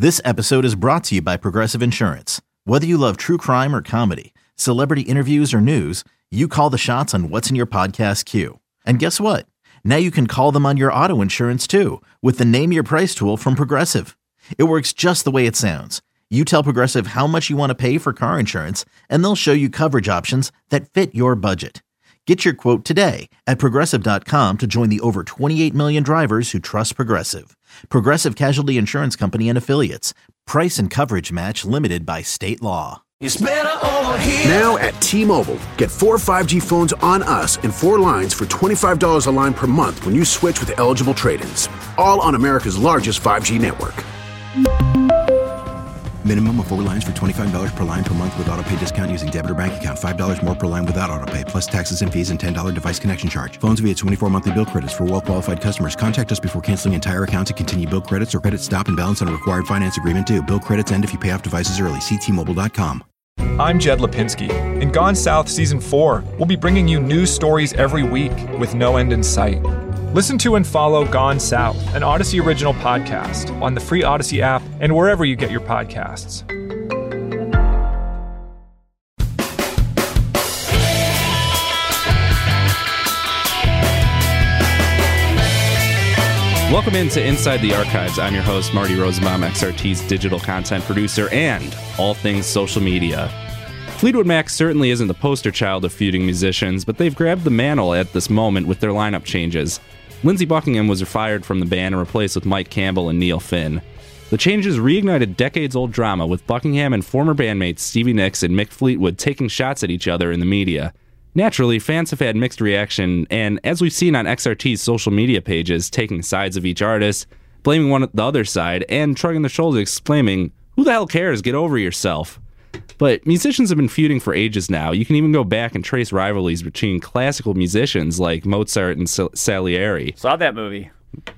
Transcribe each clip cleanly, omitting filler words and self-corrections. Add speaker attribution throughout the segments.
Speaker 1: This episode is brought to you by Progressive Insurance. Whether you love true crime or comedy, celebrity interviews or news, you call the shots on what's in your podcast queue. And guess what? Now you can call them on your auto insurance too with the Name Your Price tool from Progressive. It works just the way it sounds. You tell Progressive how much you want to pay for car insurance, and they'll show you coverage options that fit your budget. Get your quote today at Progressive.com to join the over 28 million drivers who trust Progressive. Progressive Casualty Insurance Company and Affiliates. Price and coverage match limited by state law.
Speaker 2: It's better over here.
Speaker 3: Now at T-Mobile, get 4 5G phones on us and 4 lines for $25 a line per month when you switch with eligible trade-ins. All on America's largest 5G network.
Speaker 4: Minimum of 4 lines for $25 per line per month with autopay discount using debit or bank account. $5 more per line without autopay, plus taxes and fees and $10 device connection charge. Phones via 24 monthly bill credits for well-qualified customers. Contact us before canceling entire account to continue bill credits or credit stop and balance on a required finance agreement due. Bill credits end if you pay off devices early. See T-Mobile.com.
Speaker 5: I'm Jed Lipinski. In Gone South Season 4, we'll be bringing you news stories every week with no end in sight. Listen to and follow Gone South, an Odyssey original podcast, on the free Odyssey app and wherever you get your podcasts.
Speaker 6: Welcome into Inside the Archives. I'm your host, Marty Rosenbaum, XRT's digital content producer and all things social media. Fleetwood Mac certainly isn't the poster child of feuding musicians, but they've grabbed the mantle at this moment with their lineup changes. Lindsey Buckingham was fired from the band and replaced with Mike Campbell and Neil Finn. The changes reignited decades-old drama, with Buckingham and former bandmates Stevie Nicks and Mick Fleetwood taking shots at each other in the media. Naturally, fans have had mixed reaction, and as we've seen on XRT's social media pages, taking sides of each artist, blaming the other side, and shrugging their shoulders exclaiming, "Who the hell cares? Get over yourself." But musicians have been feuding for ages now. You can even go back and trace rivalries between classical musicians like Mozart and Salieri.
Speaker 7: Saw that movie.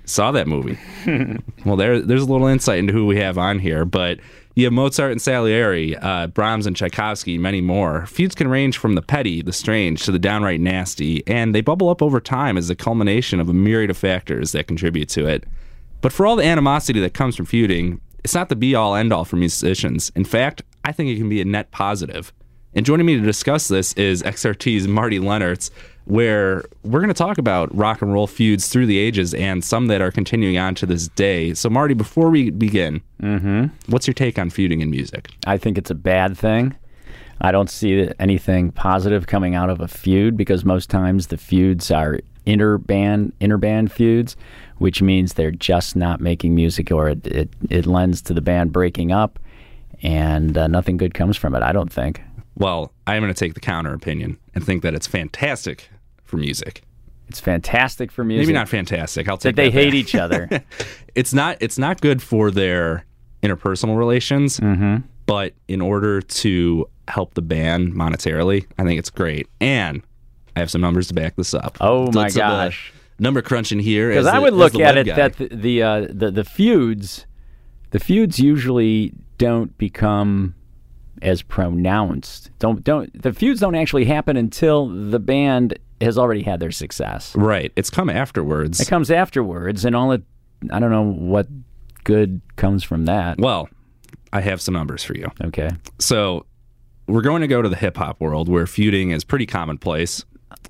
Speaker 6: Well, there's a little insight into who we have on here, but you have Mozart and Salieri, Brahms and Tchaikovsky, many more. Feuds can range from the petty, the strange, to the downright nasty, and they bubble up over time as a culmination of a myriad of factors that contribute to it. But for all the animosity that comes from feuding, it's not the be-all, end-all for musicians. In fact, I think it can be a net positive. And joining me to discuss this is XRT's Marty Lennertz, where we're going to talk about rock and roll feuds through the ages and some that are continuing on to this day. So, Marty, before we begin, what's your take on feuding in music?
Speaker 7: I think it's a bad thing. I don't see anything positive coming out of a feud because most times the feuds are interband feuds, which means they're just not making music, or it lends to the band breaking up, and nothing good comes from it, I don't think.
Speaker 6: Well, I'm going to take the counter opinion and think that it's fantastic for music.
Speaker 7: It's fantastic for music.
Speaker 6: Maybe not fantastic. I'll take
Speaker 7: that. They
Speaker 6: that
Speaker 7: hate
Speaker 6: back.
Speaker 7: each other.
Speaker 6: It's not good for their interpersonal relations, but in order to help the band monetarily, I think it's great. And I have some numbers to back this up.
Speaker 7: Oh, my gosh.
Speaker 6: Number crunching here.
Speaker 7: Because I would look at it that the feuds usually don't become as pronounced. The feuds don't actually happen until the band has already had their success.
Speaker 6: Right. It's come afterwards.
Speaker 7: It comes afterwards, and I don't know what good comes from that.
Speaker 6: Well, I have some numbers for you.
Speaker 7: Okay.
Speaker 6: So we're going to go to the hip-hop world where feuding is pretty commonplace.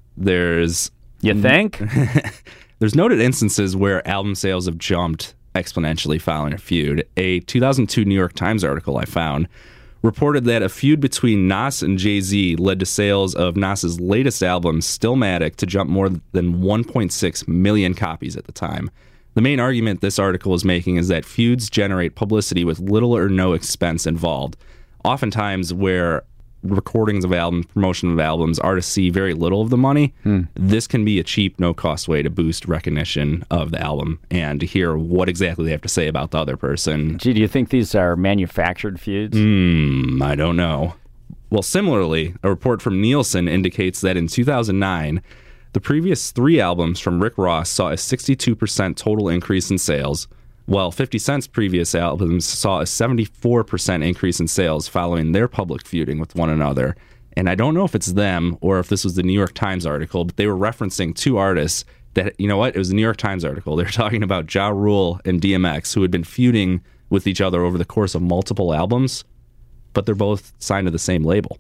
Speaker 7: You think?
Speaker 6: There's noted instances where album sales have jumped exponentially following a feud. A 2002 New York Times article I found reported that a feud between Nas and Jay-Z led to sales of Nas's latest album, Stillmatic, to jump more than 1.6 million copies at the time. The main argument this article is making is that feuds generate publicity with little or no expense involved. Oftentimes where recordings of albums, promotion of albums, artists see very little of the money, this can be a cheap, no-cost way to boost recognition of the album and to hear what exactly they have to say about the other person.
Speaker 7: Gee, do you think these are manufactured feuds?
Speaker 6: I don't know. Well, similarly, a report from Nielsen indicates that in 2009, the previous 3 albums from Rick Ross saw a 62% total increase in sales, while 50 Cent's previous albums saw a 74% increase in sales following their public feuding with one another. And I don't know if it's them or if this was the New York Times article, but they were referencing 2 artists that, you know what, it was the New York Times article. They were talking about Ja Rule and DMX, who had been feuding with each other over the course of multiple albums, but they're both signed to the same label.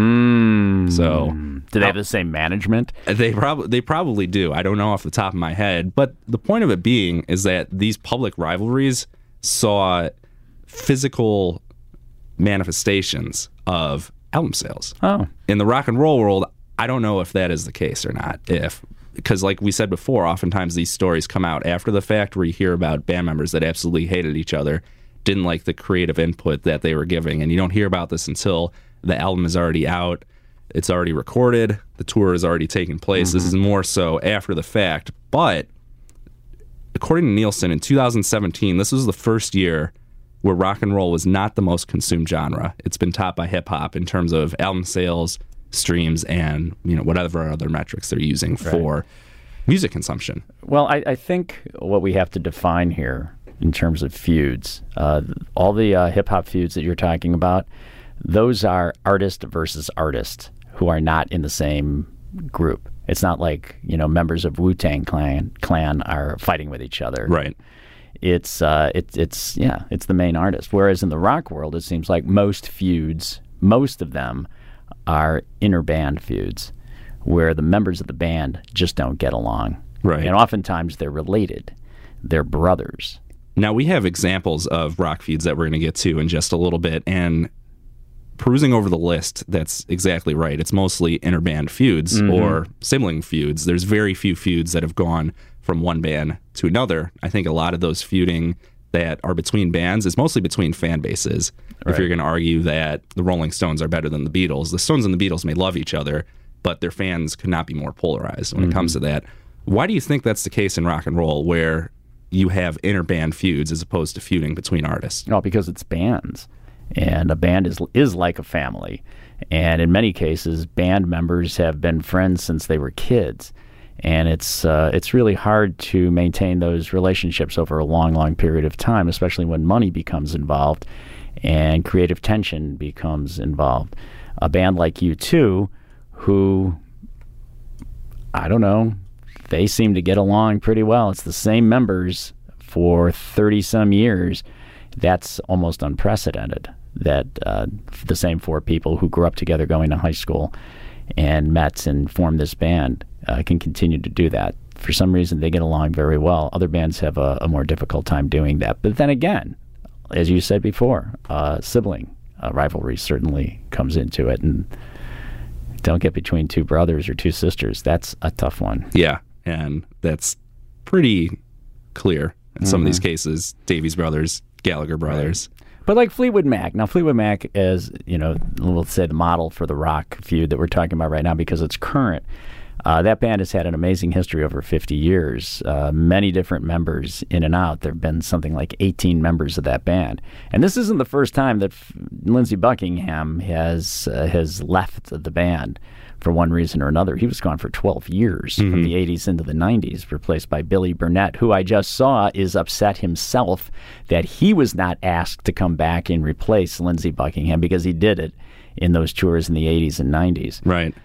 Speaker 6: So,
Speaker 7: do they have the same management?
Speaker 6: They probably do. I don't know off the top of my head, but the point of it being is that these public rivalries saw physical manifestations of album sales.
Speaker 7: Oh,
Speaker 6: In the rock and roll world, I don't know if that is the case or not. Because like we said before, oftentimes these stories come out after the fact, where you hear about band members that absolutely hated each other, didn't like the creative input that they were giving, and you don't hear about this until the album is already out, it's already recorded, the tour has already taken place. This is more so after the fact. But according to Nielsen, in 2017, this was the first year where rock and roll was not the most consumed genre. It's been topped by hip hop in terms of album sales, streams, and whatever other metrics they're using for music consumption.
Speaker 7: Well, I think what we have to define here in terms of feuds, all the hip hop feuds that you're talking about, those are artist versus artist who are not in the same group. It's not like, members of Wu-Tang Clan are fighting with each other.
Speaker 6: Right.
Speaker 7: It's the main artist. Whereas in the rock world, it seems like most feuds, most of them are inner band feuds where the members of the band just don't get along.
Speaker 6: Right.
Speaker 7: And oftentimes they're related. They're brothers.
Speaker 6: Now, we have examples of rock feuds that we're going to get to in just a little bit, and perusing over the list, that's exactly right. It's mostly interband feuds or sibling feuds. There's very few feuds that have gone from one band to another. I think a lot of those feuding that are between bands is mostly between fan bases. Right. If you're going to argue that the Rolling Stones are better than the Beatles, the Stones and the Beatles may love each other, but their fans could not be more polarized when it comes to that. Why do you think that's the case in rock and roll, where you have interband feuds as opposed to feuding between artists?
Speaker 7: No, because it's bands. And a band is like a family. And in many cases, band members have been friends since they were kids. And it's really hard to maintain those relationships over a long, long period of time, especially when money becomes involved and creative tension becomes involved. A band like U2, who, I don't know, they seem to get along pretty well. It's the same members for 30-some years. That's almost unprecedented, that the same four people who grew up together going to high school and met and formed this band can continue to do that. For some reason, they get along very well. Other bands have a more difficult time doing that. But then again, as you said before, sibling rivalry certainly comes into it. And don't get between two brothers or two sisters. That's a tough one.
Speaker 6: Yeah, and that's pretty clear in some of these cases. Davies Brothers, Gallagher Brothers.
Speaker 7: Right. But like Fleetwood Mac. Now, Fleetwood Mac is, we'll say the model for the rock feud that we're talking about right now because it's current. That band has had an amazing history over 50 years. Many different members in and out. There have been something like 18 members of that band. And this isn't the first time that Lindsey Buckingham has left the band for one reason or another. He was gone for 12 years from the 80s into the 90s, replaced by Billy Burnett, who I just saw is upset himself that he was not asked to come back and replace Lindsey Buckingham because he did it in those tours in the 80s and 90s.
Speaker 6: Right.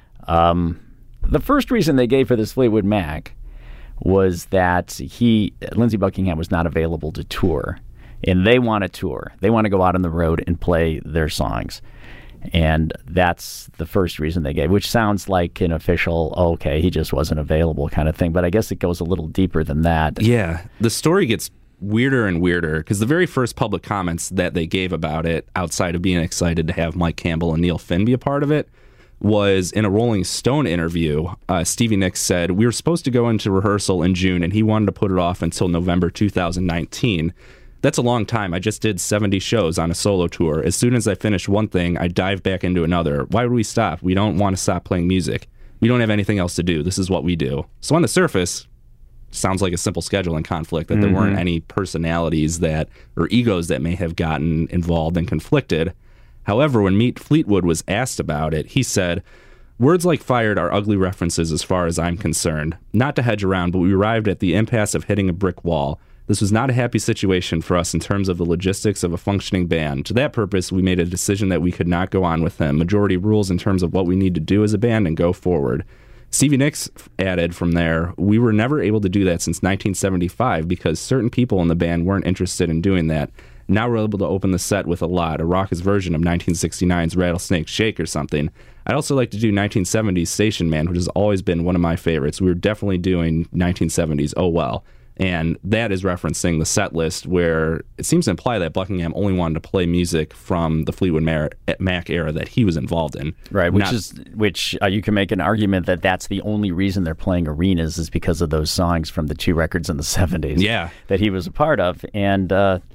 Speaker 7: The first reason they gave for this Fleetwood Mac was that Lindsey Buckingham was not available to tour, and they want to tour. They want to go out on the road and play their songs. And that's the first reason they gave, which sounds like an official, okay, he just wasn't available kind of thing. But I guess it goes a little deeper than that.
Speaker 6: Yeah, the story gets weirder and weirder because the very first public comments that they gave about it, outside of being excited to have Mike Campbell and Neil Finn be a part of it, was in a Rolling Stone interview. Stevie Nicks said, "We were supposed to go into rehearsal in June, and he wanted to put it off until November 2019. That's a long time. I just did 70 shows on a solo tour. As soon as I finished one thing, I dive back into another. Why would we stop? We don't want to stop playing music. We don't have anything else to do. This is what we do." So on the surface, sounds like a simple scheduling conflict, that there weren't any personalities or egos that may have gotten involved and conflicted. However, when Meet Fleetwood was asked about it, he said, "Words like fired are ugly references as far as I'm concerned. Not to hedge around, but we arrived at the impasse of hitting a brick wall. This was not a happy situation for us in terms of the logistics of a functioning band. To that purpose, we made a decision that we could not go on with him. Majority rules in terms of what we need to do as a band and go forward." Stevie Nicks added from there, "We were never able to do that since 1975 because certain people in the band weren't interested in doing that. Now we're able to open the set with a raucous version of 1969's Rattlesnake Shake or something. I'd also like to do 1970s Station Man, which has always been one of my favorites. We were definitely doing 1970s Oh Well. And that is referencing the set list where it seems to imply that Buckingham only wanted to play music from the Fleetwood Mac era that he was involved in.
Speaker 7: Right, which you can make an argument that that's the only reason they're playing arenas is because of those songs from the 2 records in the 70s that he was a part of. And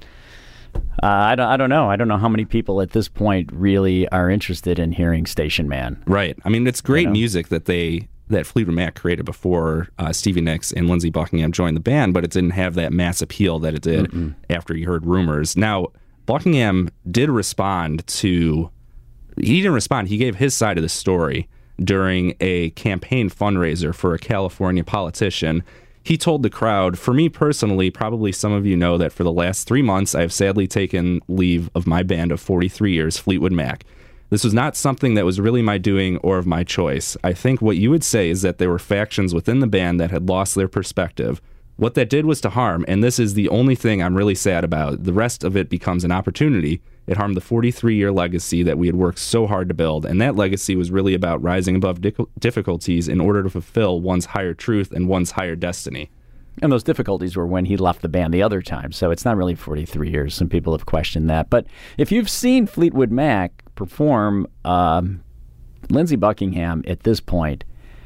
Speaker 7: I don't know. I don't know how many people at this point really are interested in hearing Station Man.
Speaker 6: Right. I mean, it's great music that Fleetwood Mac created before Stevie Nicks and Lindsey Buckingham joined the band, but it didn't have that mass appeal that it did after he heard Rumors. Now, Buckingham did respond to... He didn't respond. He gave his side of the story during a campaign fundraiser for a California politician. He told the crowd, "For me personally, probably some of you know that for the last 3 months, I have sadly taken leave of my band of 43 years, Fleetwood Mac. This was not something that was really my doing or of my choice. I think what you would say is that there were factions within the band that had lost their perspective. What that did was to harm, and this is the only thing I'm really sad about. The rest of it becomes an opportunity. It harmed the 43-year legacy that we had worked so hard to build, and that legacy was really about rising above difficulties in order to fulfill one's higher truth and one's higher destiny."
Speaker 7: And those difficulties were when he left the band the other time, so it's not really 43 years. Some people have questioned that. But if you've seen Fleetwood Mac perform, Lindsey Buckingham at this point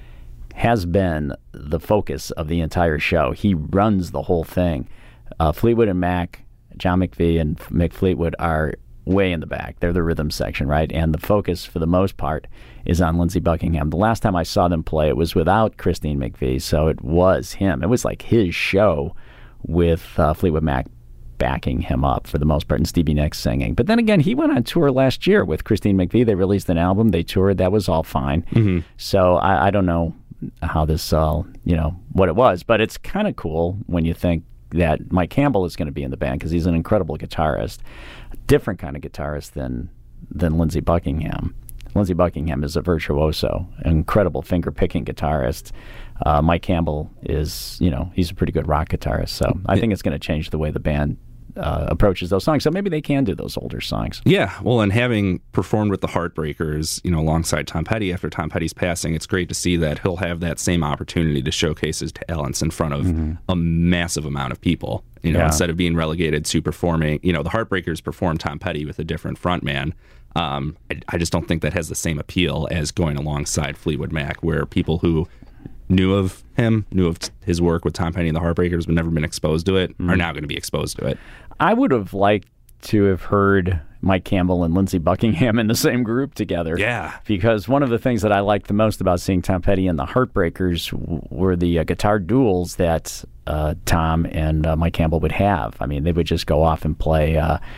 Speaker 7: has been the focus of the entire show. He runs the whole thing. Fleetwood and Mac, John McVie and Mick Fleetwood are way in the back. They're the rhythm section, right? And the focus, for the most part, is on Lindsey Buckingham. The last time I saw them play, it was without Christine McVie, so it was him. It was like his show with Fleetwood Mac backing him up for the most part, and Stevie Nicks singing. But then again, he went on tour last year with Christine McVie. They released an album. They toured. That was all fine. Mm-hmm. So I don't know how this all, what it was, but it's kind of cool when you think that Mike Campbell is going to be in the band because he's an incredible guitarist, a different kind of guitarist than Lindsey Buckingham. Lindsey Buckingham is a virtuoso, an incredible finger-picking guitarist. Mike Campbell is, he's a pretty good rock guitarist. So I think it's going to change the way the band approaches those songs. So maybe they can do those older songs.
Speaker 6: Yeah, well, and having performed with the Heartbreakers, alongside Tom Petty after Tom Petty's passing, it's great to see that he'll have that same opportunity to showcase his talents in front of a massive amount of people. Instead of being relegated to performing, the Heartbreakers performed Tom Petty with a different frontman. I just don't think that has the same appeal as going alongside Fleetwood Mac, where people who knew of his work with Tom Petty and the Heartbreakers but never been exposed to it are now going to be exposed to it.
Speaker 7: I would have liked to have heard Mike Campbell and Lindsey Buckingham in the same group together.
Speaker 6: Yeah.
Speaker 7: Because one of the things that I liked the most about seeing Tom Petty and the Heartbreakers were the guitar duels that Tom and Mike Campbell would have. I mean, they would just go off and play,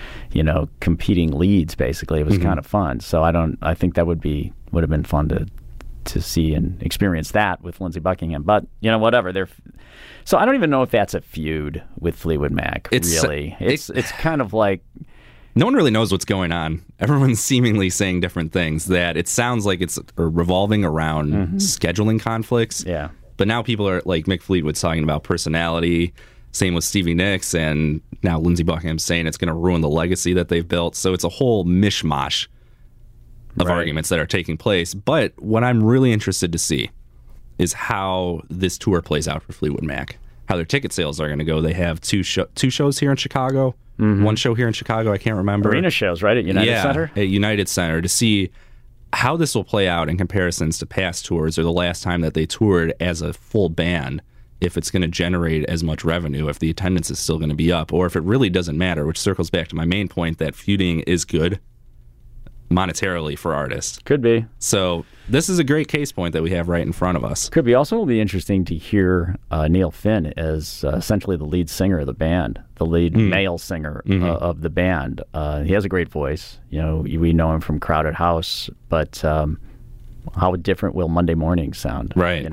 Speaker 7: competing leads, basically. It was kind of fun. So I think that would have been fun to see and experience that with Lindsey Buckingham. But, whatever. So I don't even know if that's a feud with Fleetwood Mac, really. It's kind of like...
Speaker 6: No one really knows what's going on. Everyone's seemingly saying different things, that it sounds like it's revolving around scheduling conflicts.
Speaker 7: Yeah.
Speaker 6: But now people are, like Mick Fleetwood's talking about personality. Same with Stevie Nicks. And now Lindsey Buckingham's saying it's going to ruin the legacy that they've built. So it's a whole mishmash of arguments that are taking place. But what I'm really interested to see is how this tour plays out for Fleetwood Mac, how their ticket sales are going to go. They have two shows here in Chicago, one show here in Chicago, I can't remember.
Speaker 7: Arena shows, right, at United Center?
Speaker 6: At United Center, to see how this will play out in comparisons to past tours or the last time that they toured as a full band, if it's going to generate as much revenue, if the attendance is still going to be up, or if it really doesn't matter, which circles back to my main point that feuding is good monetarily for artists.
Speaker 7: Could be.
Speaker 6: So this is a great case point that we have right in front of us.
Speaker 7: Could be. Also, will be interesting to hear Neil Finn as essentially the lead singer of the band, the lead male singer of the band. He has a great voice. We know him from Crowded House, but how different will Monday Morning sound?
Speaker 6: Right.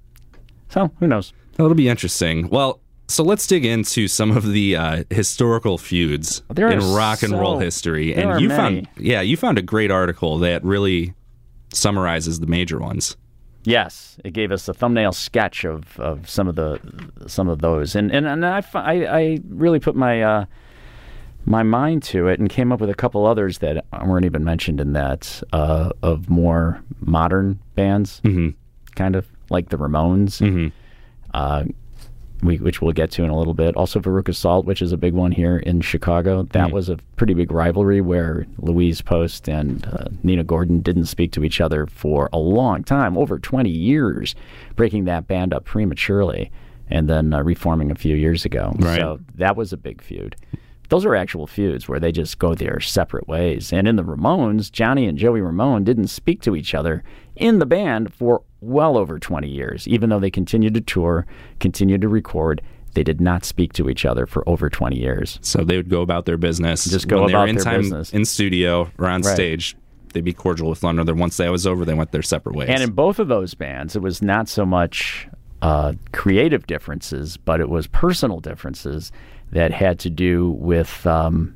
Speaker 7: So who knows?
Speaker 6: That'll be interesting. Well, so let's dig into some of the historical feuds in rock and roll history. And you found a great article that really summarizes the major ones.
Speaker 7: Yes, it gave us a thumbnail sketch of some of those, and I really put my my mind to it and came up with a couple others that weren't even mentioned in that, of more modern bands, kind of like the Ramones, which we'll get to in a little bit. Also Veruca Salt, which is a big one here in Chicago. That was a pretty big rivalry where Louise Post and Nina Gordon didn't speak to each other for a long time, over 20 years, breaking that band up prematurely and then reforming a few years ago.
Speaker 6: Right.
Speaker 7: So that was a big feud. Those are actual feuds where they just go their separate ways. And in the Ramones, Johnny and Joey Ramone didn't speak to each other in the band for well over 20 years. Even though they continued to tour, continued to record, they did not speak to each other for over 20 years.
Speaker 6: So they would go about their business.
Speaker 7: Just go about their business.
Speaker 6: When they were in studio or on stage, they'd be cordial with one another. Once that was over, they went their separate ways.
Speaker 7: And in both of those bands, it was not so much creative differences, but it was personal differences that had to do with a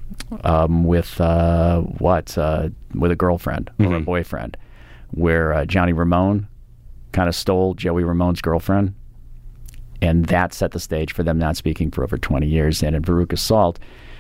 Speaker 7: girlfriend or a boyfriend, where Johnny Ramone kind of stole Joey Ramone's girlfriend, and that set the stage for them not speaking for over 20 years. And in Veruca Salt,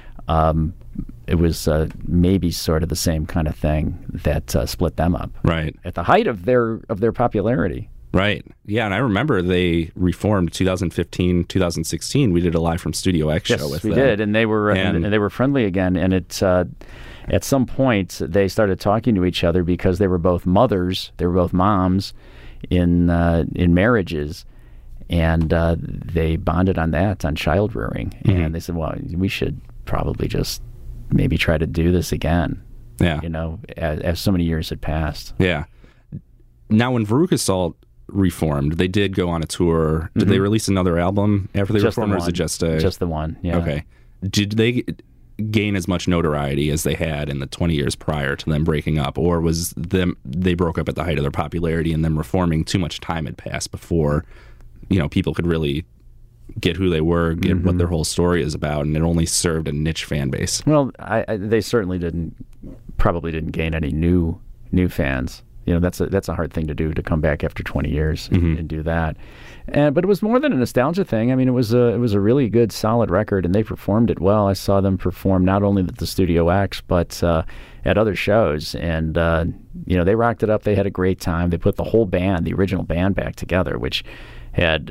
Speaker 7: it was maybe sort of the same kind of thing that split them up.
Speaker 6: Right.
Speaker 7: At the height of their popularity.
Speaker 6: Right. Yeah, and I remember they reformed 2015, 2016. We did a Live from Studio X show with them.
Speaker 7: Yes, we did, and they were friendly again. And it at some point they started talking to each other because they were both mothers. They were both moms in marriages, and they bonded on that, on child rearing. And they said, well, we should probably just maybe try to do this again.
Speaker 6: Yeah.
Speaker 7: As so many years had passed.
Speaker 6: Yeah. Now, when Veruca Salt reformed, they did go on a tour. Did they release another album after they reformed, or is it just
Speaker 7: the one? Yeah.
Speaker 6: Okay. Did they gain as much notoriety as they had in the 20 years prior to them breaking up, or was they broke up at the height of their popularity and them reforming, too much time had passed before people could really get who they were, get what their whole story is about, and it only served a niche fan base?
Speaker 7: Well, they certainly probably didn't gain any new fans. That's a hard thing to do, to come back after 20 years and do that. But it was more than a nostalgia thing. I mean, it was a really good, solid record, and they performed it well. I saw them perform not only at the Studio X, but at other shows. And, they rocked it up. They had a great time. They put the whole band, the original band, back together, which had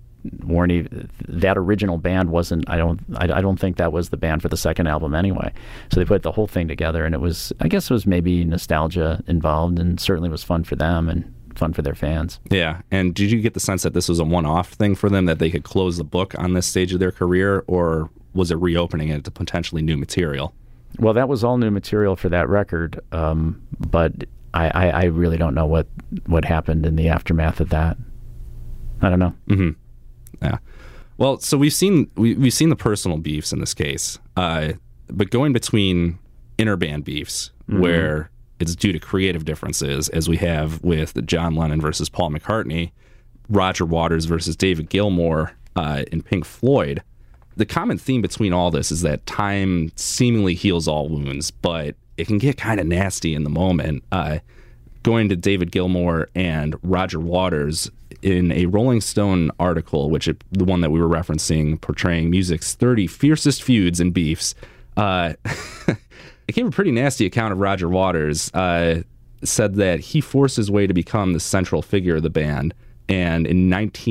Speaker 7: that original band wasn't. I don't think that was the band for the second album anyway. So they put the whole thing together, and I guess it was maybe nostalgia involved, and certainly was fun for them and fun for their fans.
Speaker 6: Yeah. And did you get the sense that this was a one-off thing for them, that they could close the book on this stage of their career, or was it reopening it to potentially new material?
Speaker 7: Well, that was all new material for that record, but I really don't know what happened in the aftermath of that. I don't know.
Speaker 6: Yeah. Well, so we've seen the personal beefs in this case, but going between interband beefs where it's due to creative differences, as we have with John Lennon versus Paul McCartney, Roger Waters versus David Gilmour in Pink Floyd, the common theme between all this is that time seemingly heals all wounds, but it can get kind of nasty in the moment. Going to David Gilmour and Roger Waters, in a Rolling Stone article, the one that we were referencing, portraying music's 30 fiercest feuds and beefs, it gave a pretty nasty account of Roger Waters. Said that he forced his way to become the central figure of the band, and in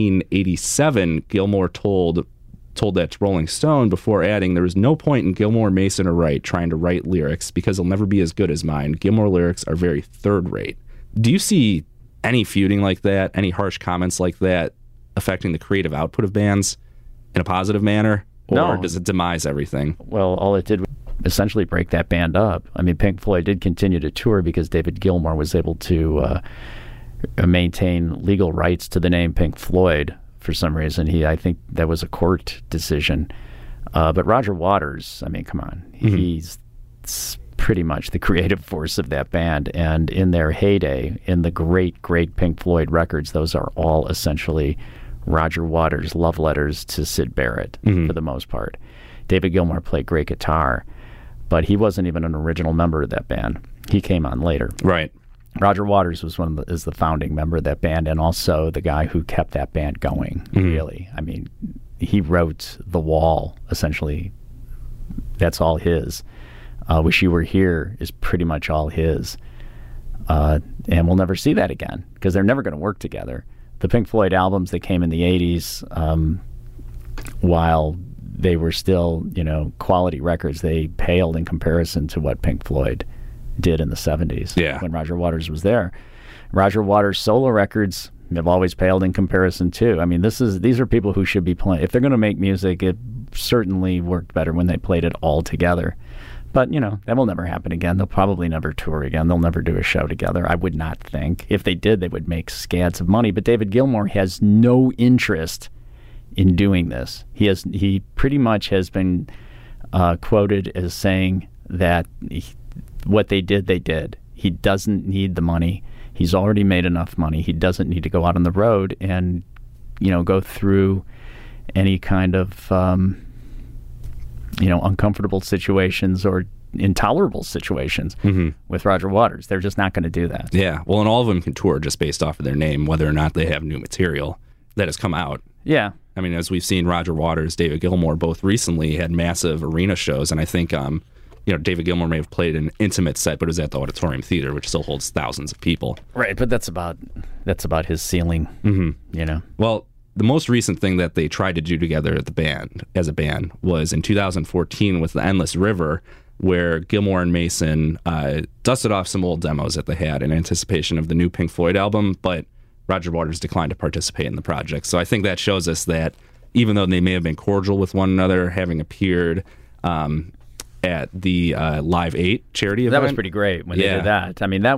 Speaker 6: 1987, Gilmour told that to Rolling Stone, before adding, "There is no point in Gilmour, Mason, or Wright trying to write lyrics because they'll never be as good as mine. Gilmour lyrics are very third-rate." Do you see any feuding like that, any harsh comments like that affecting the creative output of bands in a positive manner? Or does it demise everything?
Speaker 7: Well, all it did was essentially break that band up. I mean, Pink Floyd did continue to tour because David Gilmour was able to maintain legal rights to the name Pink Floyd for some reason. I think that was a court decision. But Roger Waters, I mean, come on. He's pretty much the creative force of that band. And in their heyday, in the great, great Pink Floyd records, those are all essentially Roger Waters' love letters to Syd Barrett for the most part. David Gilmour played great guitar, but he wasn't even an original member of that band. He came on later.
Speaker 6: Right.
Speaker 7: Roger Waters was is the founding member of that band, and also the guy who kept that band going, really. I mean, he wrote The Wall, essentially. that's all his. Wish You Were Here is pretty much all his. And we'll never see that again because they're never going to work together. The Pink Floyd albums that came in the 80s, while they were still, quality records, they paled in comparison to what Pink Floyd did in the 70s when Roger Waters was there. Roger Waters' solo records have always paled in comparison too. I mean, these are people who should be playing. If they're going to make music, it certainly worked better when they played it all together. But, that will never happen again. They'll probably never tour again. They'll never do a show together, I would not think. If they did, they would make scads of money. But David Gilmour has no interest in doing this. He pretty much has been quoted as saying that what they did, they did. He doesn't need the money. He's already made enough money. He doesn't need to go out on the road and, go through any kind of, uncomfortable situations or intolerable situations with Roger Waters. They're just not going to do that.
Speaker 6: Yeah. Well, and all of them can tour just based off of their name, whether or not they have new material that has come out.
Speaker 7: Yeah.
Speaker 6: I mean, as we've seen, Roger Waters, David Gilmour both recently had massive arena shows, and I think David Gilmour may have played an intimate set, but it was at the Auditorium Theater, which still holds thousands of people.
Speaker 7: Right, but that's about his ceiling.
Speaker 6: Well, the most recent thing that they tried to do together as a band was in 2014 with The Endless River, where Gilmour and Mason dusted off some old demos that they had in anticipation of the new Pink Floyd album, but Roger Waters declined to participate in the project. So I think that shows us that even though they may have been cordial with one another, having appeared at the Live 8 charity event.
Speaker 7: That was pretty great when they did that. I mean,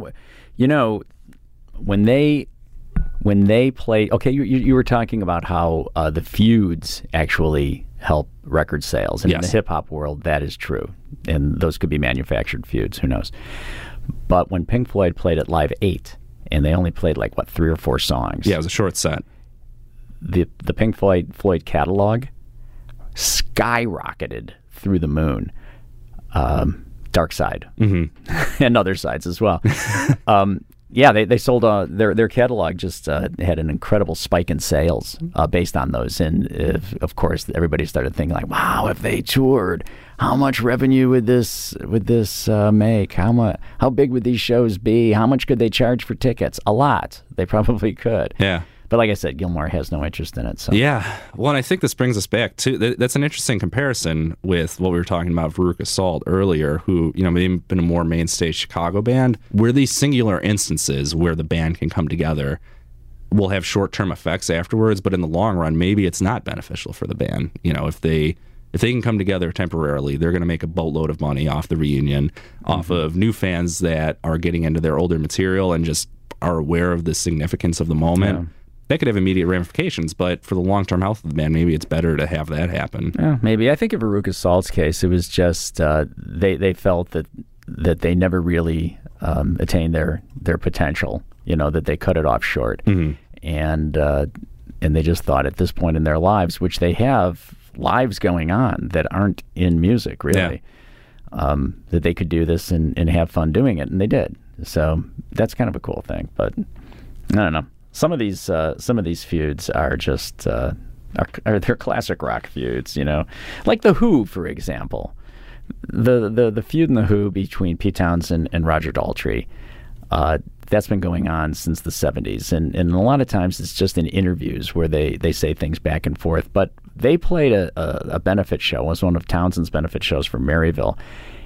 Speaker 7: when they played, okay, you were talking about how the feuds actually help record sales. And in the hip-hop world, that is true. And those could be manufactured feuds, who knows. But when Pink Floyd played at Live 8, and they only played 3 or 4 songs.
Speaker 6: Yeah, it was a short set.
Speaker 7: The Pink Floyd catalog skyrocketed through the moon. Dark Side and other sides as well. They sold their catalog just had an incredible spike in sales based on those. And of course, everybody started thinking wow, if they toured, how much revenue would this make? How big would these shows be? How much could they charge for tickets? A lot. They probably could.
Speaker 6: Yeah.
Speaker 7: But like I said, Gilmour has no interest in it. So.
Speaker 6: Yeah. Well, and I think this brings us back to, that's an interesting comparison with what we were talking about Veruca Salt earlier, who, they've been a more mainstay Chicago band, where these singular instances where the band can come together will have short-term effects afterwards, but in the long run, maybe it's not beneficial for the band. If they can come together temporarily, they're going to make a boatload of money off the reunion, off of new fans that are getting into their older material and just are aware of the significance of the moment. Yeah. That could have immediate ramifications, but for the long-term health of the band, maybe it's better to have that happen.
Speaker 7: Yeah, maybe. I think in Veruca Salt's case, it was just they felt that they never really attained their potential. That they cut it off short, and they just thought at this point in their lives, which they have lives going on that aren't in music, really, that they could do this and have fun doing it, and they did. So that's kind of a cool thing. But I don't know. Some of these feuds are just they're classic rock feuds, like the Who, for example. The feud in the Who between Pete Townsend and Roger Daltrey, that's been going on since the 70s, and a lot of times it's just in interviews where they say things back and forth. But they played a benefit show. It was one of Townsend's benefit shows for Maryville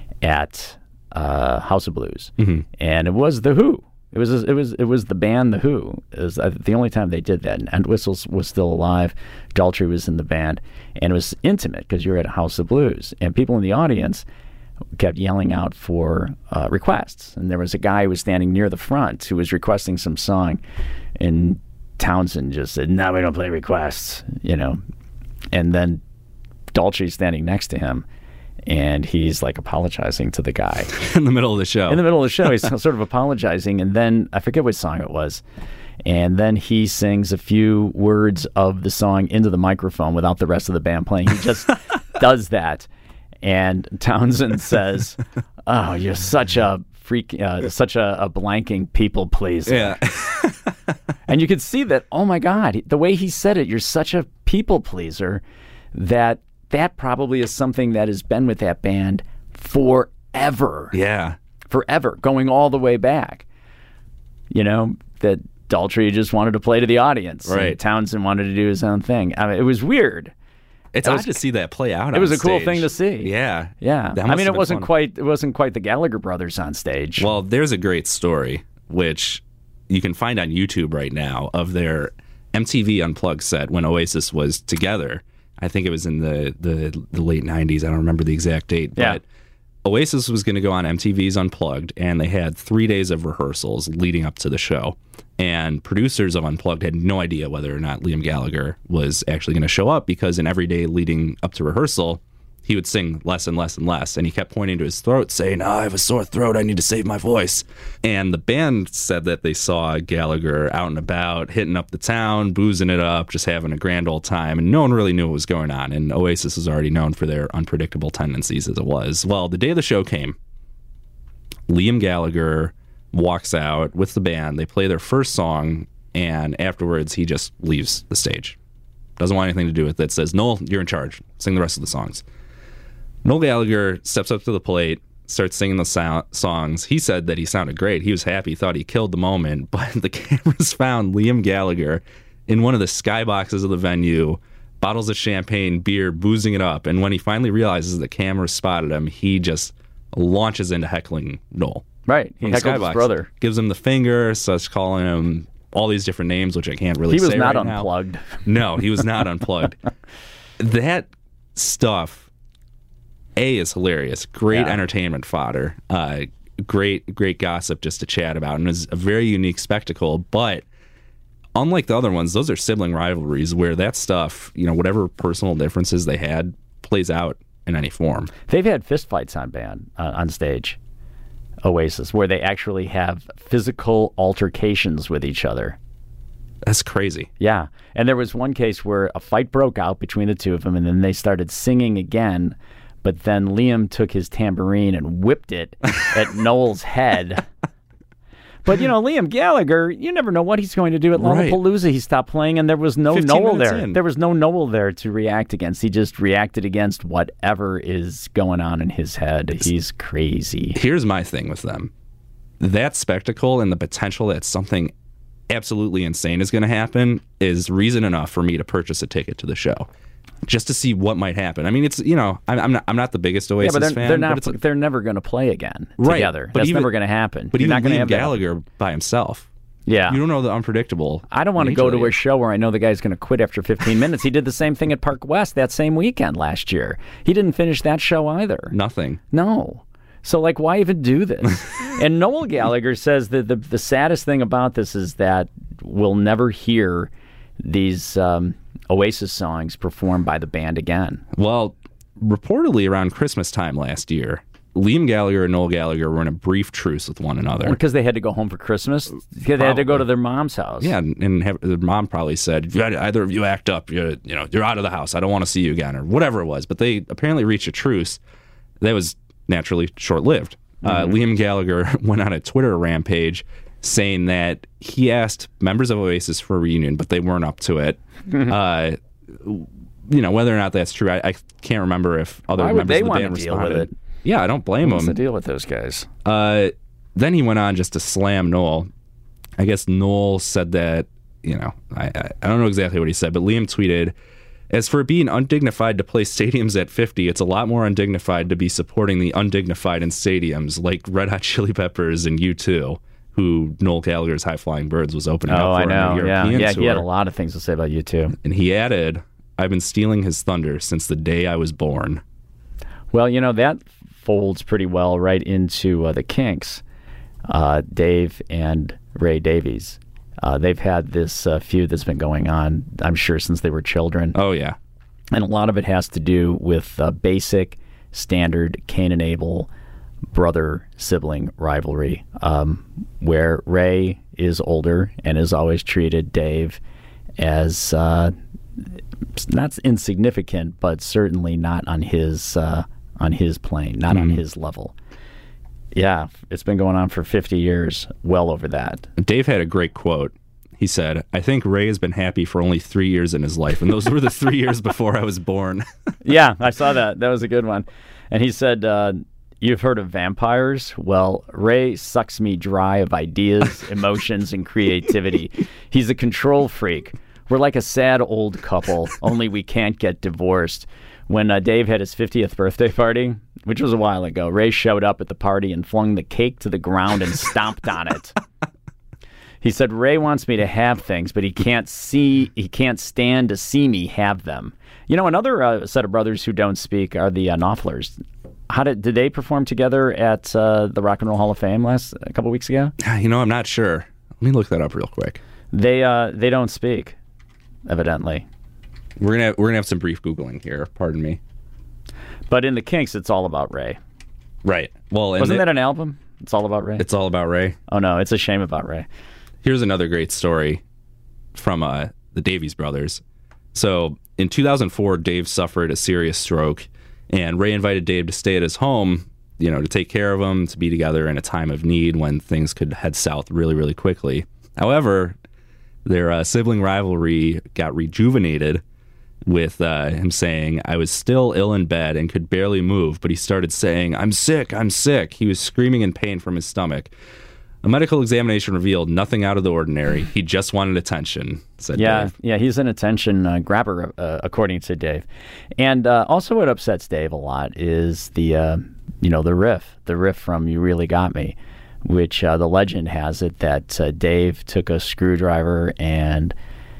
Speaker 7: at House of Blues, and it was the Who. It was the band The Who. It was the only time they did that. And Entwistle was still alive. Daltrey was in the band. And it was intimate because you were at a House of Blues. And people in the audience kept yelling out for requests. And there was a guy who was standing near the front who was requesting some song. And Townsend just said, "No, we don't play requests," And then Daltrey's standing next to him. And he's apologizing to the guy.
Speaker 6: In the middle of the show.
Speaker 7: He's sort of apologizing. And then I forget which song it was. And then he sings a few words of the song into the microphone without the rest of the band playing. He just does that. And Townsend says, "Oh, you're such a freak, such a blanking people pleaser."
Speaker 6: Yeah.
Speaker 7: And you could see that, oh my God, the way he said it, you're such a people pleaser that that probably is something that has been with that band forever.
Speaker 6: Yeah.
Speaker 7: Forever, going all the way back. You know, that Daltrey just wanted to play to the audience.
Speaker 6: Right.
Speaker 7: And Townsend wanted to do his own thing. I mean, it was weird.
Speaker 6: It's odd to see that play out.
Speaker 7: It was a cool
Speaker 6: stage.
Speaker 7: thing to see.
Speaker 6: Yeah.
Speaker 7: Yeah.
Speaker 6: That
Speaker 7: I
Speaker 6: must
Speaker 7: mean,
Speaker 6: have
Speaker 7: it wasn't
Speaker 6: been fun.
Speaker 7: quite the Gallagher brothers on stage.
Speaker 6: Well, there's a great story, which you can find on YouTube right now, of their MTV Unplugged set when Oasis was together. I think it was in the late 90s. I don't remember the exact date.
Speaker 7: Yeah.
Speaker 6: But Oasis was going to go on MTV's Unplugged, and they had 3 days of rehearsals leading up to the show. And producers of Unplugged had no idea whether or not Liam Gallagher was actually going to show up, because in every day leading up to rehearsal, he would sing less and less and less. And he kept pointing to his throat saying, I have a sore throat. I need to save my voice. And the band said that they saw Gallagher out and about, hitting up the town, boozing it up, just having a grand old time. And no one really knew what was going on. And Oasis was already known for their unpredictable tendencies as it was. Well, the day the show came, Liam Gallagher walks out with the band. They play their first song, and afterwards he just leaves the stage. Doesn't want anything to do with it. Says, Noel, you're in charge. Sing the rest of the songs. Noel Gallagher steps up to the plate, starts singing the songs. He said that he sounded great. He was happy, thought he killed the moment, but the cameras found Liam Gallagher in one of the skyboxes of the venue, bottles of champagne, beer, boozing it up. And when he finally realizes the camera spotted him, he just launches into heckling Noel.
Speaker 7: Right. He heckled his brother.
Speaker 6: Gives him the finger, starts calling him all these different names, which I can't really say
Speaker 7: He was not
Speaker 6: right now.
Speaker 7: unplugged.
Speaker 6: No, he was not unplugged. That stuff, A, is hilarious. Great entertainment fodder. Great gossip just to chat about. And it was a very unique spectacle. But unlike the other ones, those are sibling rivalries where that stuff, you know, whatever personal differences they had, plays out in any form.
Speaker 7: They've had fistfights on stage, Oasis, where they actually have physical altercations with each other.
Speaker 6: That's crazy.
Speaker 7: Yeah. And there was one case where a fight broke out between the two of them, and then they started singing again. But then Liam took his tambourine and whipped it at Noel's head. But, you know, Liam Gallagher, you never know what he's going to do at Lollapalooza. He stopped playing, and there was no Noel there.
Speaker 6: In.
Speaker 7: There was no Noel there to react against. He just reacted against whatever is going on in his head. He's crazy.
Speaker 6: Here's my thing with them. That spectacle and the potential that something absolutely insane is going to happen is reason enough for me to purchase a ticket to the show, just to see what might happen. I mean, it's, you know, I'm not the biggest Oasis fan.
Speaker 7: They're never going to play again together.
Speaker 6: But
Speaker 7: That's never going to happen.
Speaker 6: But
Speaker 7: You're
Speaker 6: even
Speaker 7: not going to
Speaker 6: Liam
Speaker 7: have
Speaker 6: Gallagher by himself.
Speaker 7: Yeah.
Speaker 6: You don't know the unpredictable.
Speaker 7: I don't want to go to a show where I know the guy's going to quit after 15 minutes. He did the same thing at Park West that same weekend last year. He didn't finish that show either.
Speaker 6: Nothing.
Speaker 7: No. So, like, why even do this? And Noel Gallagher says that the saddest thing about this is that we'll never hear these Oasis songs performed by the band again.
Speaker 6: Well, reportedly around Christmas time last year, Liam Gallagher and Noel Gallagher were in a brief truce with one another.
Speaker 7: Because they had to go home for Christmas? They had to go to their mom's house.
Speaker 6: Yeah, and their mom probably said, either of you act up, you're out of the house. I don't want to see you again, or whatever it was. But they apparently reached a truce that was naturally short-lived. Liam Gallagher went on a Twitter rampage saying that he asked members of Oasis for a reunion, but they weren't up to it. Whether or not that's true, I can't remember if other members of the band responded. With it? Yeah, I don't blame
Speaker 7: What's
Speaker 6: him.
Speaker 7: the deal with those guys?
Speaker 6: Then he went on just to slam Noel. I guess Noel said that, I don't know exactly what he said, but Liam tweeted, "As for being undignified to play stadiums at 50, it's a lot more undignified to be supporting the undignified in stadiums like Red Hot Chili Peppers and U2, who Noel Gallagher's High Flying Birds was opening up for
Speaker 7: on a
Speaker 6: European tour.
Speaker 7: Yeah, he had a lot of things to say about U2.
Speaker 6: And he added, "I've been stealing his thunder since the day I was born."
Speaker 7: Well, that folds pretty well right into the Kinks, Dave and Ray Davies. They've had this feud that's been going on, I'm sure, since they were children.
Speaker 6: Oh, yeah.
Speaker 7: And a lot of it has to do with basic, standard Cain and Abel brother-sibling rivalry, where Ray is older and has always treated Dave as not insignificant, but certainly not on his plane, not on his level. Yeah, it's been going on for 50 years, well over that.
Speaker 6: Dave had a great quote. He said, "I think Ray has been happy for only 3 years in his life, and those were the 3 years before I was born."
Speaker 7: Yeah, I saw that. That was a good one. And he said, "You've heard of vampires? Well, Ray sucks me dry of ideas, emotions, and creativity. He's a control freak. We're like a sad old couple, only we can't get divorced." When Dave had his 50th birthday party, which was a while ago, Ray showed up at the party and flung the cake to the ground and stomped on it. He said, "Ray wants me to have things, but he can't stand to see me have them." You know, another set of brothers who don't speak are the Knopflers. Did they perform together at the Rock and Roll Hall of Fame a couple weeks ago?
Speaker 6: You know, I'm not sure. Let me look that up real quick.
Speaker 7: They don't speak, evidently.
Speaker 6: We're gonna have some brief Googling here. Pardon me.
Speaker 7: But in the Kinks, it's all about Ray.
Speaker 6: Right. Well,
Speaker 7: wasn't that an album? It's all about Ray.
Speaker 6: It's all about Ray.
Speaker 7: Oh no, it's a shame about Ray.
Speaker 6: Here's another great story from the Davies brothers. So in 2004, Dave suffered a serious stroke, and Ray invited Dave to stay at his home, to take care of him, to be together in a time of need when things could head south really, really quickly. However, their sibling rivalry got rejuvenated with him saying, "I was still ill in bed and could barely move, but he started saying, 'I'm sick, I'm sick.' He was screaming in pain from his stomach. A medical examination revealed nothing out of the ordinary. He just wanted attention," said Dave.
Speaker 7: Yeah, he's an attention grabber, according to Dave. And also what upsets Dave a lot is the riff from "You Really Got Me," which the legend has it that Dave took a screwdriver and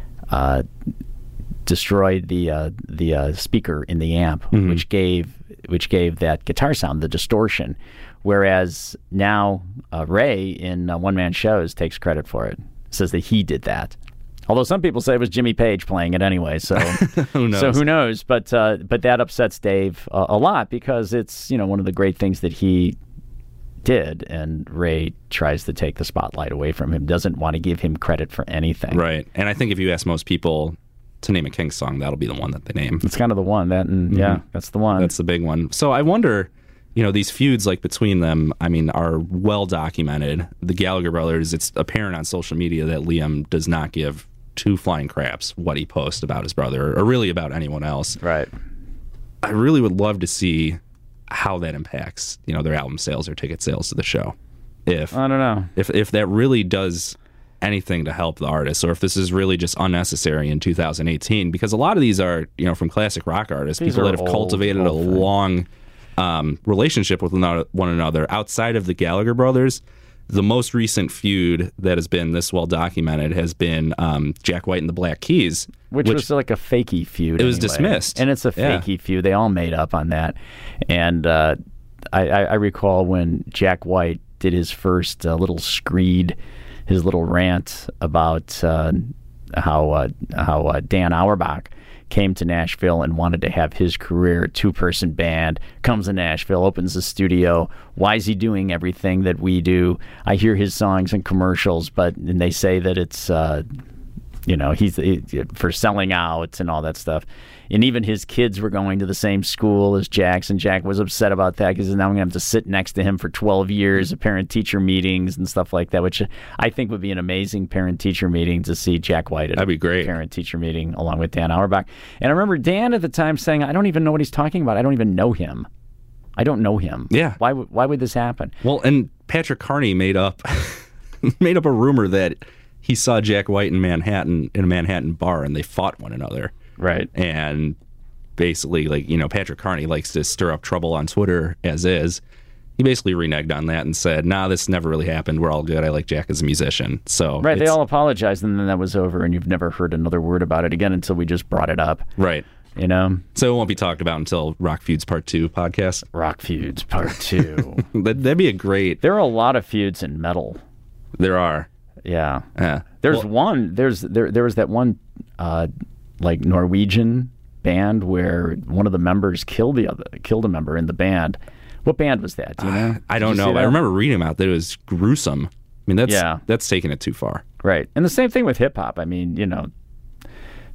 Speaker 7: destroyed the speaker in the amp,
Speaker 6: mm-hmm.
Speaker 7: which gave that guitar sound, the distortion. Whereas now Ray in one-man shows takes credit for it, says that he did that. Although some people say it was Jimmy Page playing it anyway, so
Speaker 6: who knows?
Speaker 7: So who knows? But that upsets Dave a lot because it's one of the great things that he did, and Ray tries to take the spotlight away from him, doesn't want to give him credit for anything.
Speaker 6: Right, and I think if you ask most people to name a Kinks song, that'll be the one that they name.
Speaker 7: It's kind of the one that's the one.
Speaker 6: That's the big one. So I wonder, these feuds between them, are well documented. The Gallagher brothers, it's apparent on social media that Liam does not give two flying craps what he posts about his brother or really about anyone else.
Speaker 7: Right.
Speaker 6: I really would love to see how that impacts, their album sales or ticket sales to the show. I don't know. If that really does anything to help the artists, or if this is really just unnecessary in 2018, because a lot of these are, from classic rock artists, people that have cultivated a long relationship with one another outside of the Gallagher brothers. The most recent feud that has been this well documented has been Jack White and the Black Keys,
Speaker 7: which was like a fakey feud.
Speaker 6: It was dismissed,
Speaker 7: and it's a fakey feud. They all made up on that. And I recall when Jack White did his first little screed, his little rant about how Dan Auerbach came to Nashville and wanted to have his career, two-person band, comes to Nashville, opens a studio. Why is he doing everything that we do? I hear his songs in commercials, and they say that it's, he's for selling out and all that stuff. And even his kids were going to the same school as Jack's, and Jack was upset about that because now I'm going to have to sit next to him for 12 years at parent-teacher meetings and stuff like that, which I think would be an amazing parent-teacher meeting to see Jack White at
Speaker 6: That'd be great.
Speaker 7: A parent-teacher meeting along with Dan Auerbach. And I remember Dan at the time saying, "I don't even know what he's talking about. I don't even know him. I don't know him."
Speaker 6: Yeah.
Speaker 7: Why would this happen?
Speaker 6: Well, and Patrick Carney made up a rumor that he saw Jack White in a Manhattan bar, and they fought one another.
Speaker 7: Right.
Speaker 6: And basically, Patrick Carney likes to stir up trouble on Twitter as is. He basically reneged on that and said, "Nah, this never really happened. We're all good. I like Jack as a musician." So
Speaker 7: right, they all apologized, and then that was over, and you've never heard another word about it again until we just brought it up.
Speaker 6: Right.
Speaker 7: So
Speaker 6: it won't be talked about until Rock Feuds Part 2 podcast.
Speaker 7: Rock Feuds Part 2.
Speaker 6: That'd be a great...
Speaker 7: There are a lot of feuds in metal.
Speaker 6: There are.
Speaker 7: Yeah. There's one. There was that one Norwegian band where one of the members killed a member in the band. What band was that? Do you know?
Speaker 6: I don't know. I remember reading about that. It was gruesome. I mean, that's taking it too far.
Speaker 7: Right. And the same thing with hip hop. I mean,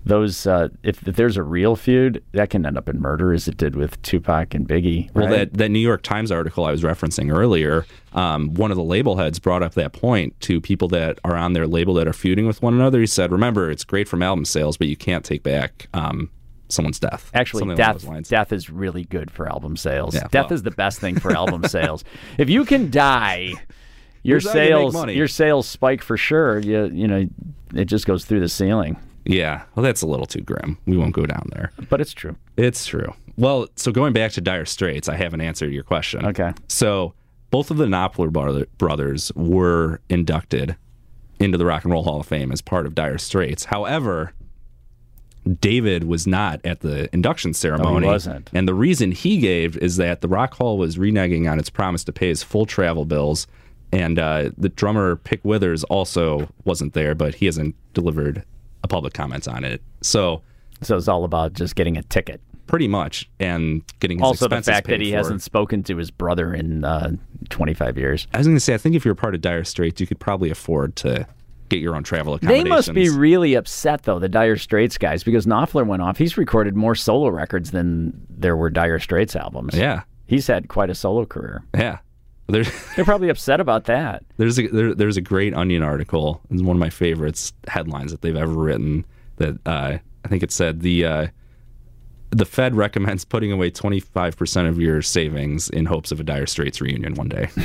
Speaker 7: those if there's a real feud, that can end up in murder, as it did with Tupac and Biggie. Right?
Speaker 6: Well, that New York Times article I was referencing earlier, one of the label heads brought up that point to people that are on their label that are feuding with one another. He said, remember, it's great from album sales, but you can't take back someone's death.
Speaker 7: Actually, death is really good for album sales. Yeah, death is the best thing for album sales. If you can die, your sales spike for sure. You know, it just goes through the ceiling.
Speaker 6: Yeah, well, that's a little too grim. We won't go down there.
Speaker 7: But it's true.
Speaker 6: It's true. Well, so going back to Dire Straits, I haven't answered your question.
Speaker 7: Okay.
Speaker 6: So both of the Knopfler brothers were inducted into the Rock and Roll Hall of Fame as part of Dire Straits. However, David was not at the induction ceremony.
Speaker 7: No, he wasn't.
Speaker 6: And the reason he gave is that the Rock Hall was reneging on its promise to pay his full travel bills. And the drummer, Pick Withers, also wasn't there, but he hasn't delivered a public comment on it. So
Speaker 7: it's all about just getting a ticket.
Speaker 6: Pretty much, and getting his
Speaker 7: also
Speaker 6: expenses
Speaker 7: the fact
Speaker 6: paid
Speaker 7: that he
Speaker 6: for.
Speaker 7: hasn't spoken to his brother in 25 years.
Speaker 6: I was going to say, I think if you're part of Dire Straits, you could probably afford to get your own travel accommodations.
Speaker 7: They must be really upset, though, the Dire Straits guys, because Knopfler went off. He's recorded more solo records than there were Dire Straits albums.
Speaker 6: Yeah.
Speaker 7: He's had quite a solo career.
Speaker 6: Yeah.
Speaker 7: They're probably upset about that.
Speaker 6: There's a great Onion article. It's one of my favorites headlines that they've ever written. That I think it said the Fed recommends putting away 25% of your savings in hopes of a Dire Straits reunion one day.